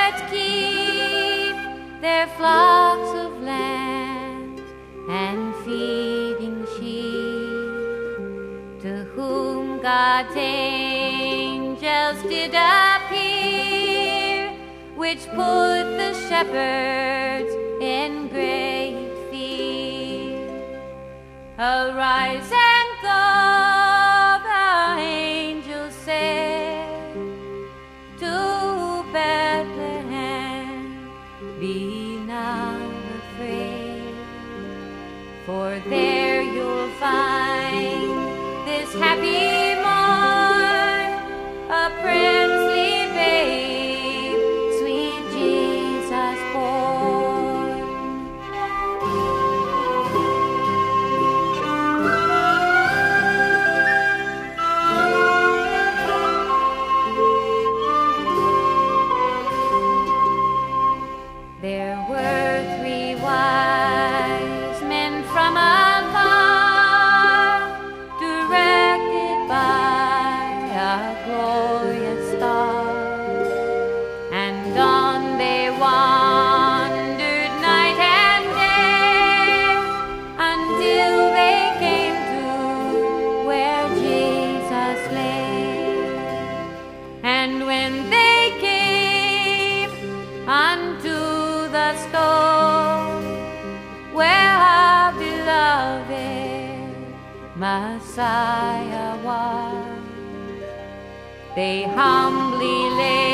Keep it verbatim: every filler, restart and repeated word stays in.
shepherds keep their flocks of lambs and feeding sheep, to whom God's angels did appear, which put the shepherds in great fear. Arise and go, the angel said, to Bethlehem, be not afraid, for there you'll find this happy morn, a princely babe, sweet Jesus born. There were three wise men from afar, directed by a glorious star, and on they wandered night and day, until they came to where Jesus lay. And when they came unto the stone where our beloved Messiah was, they humbly laid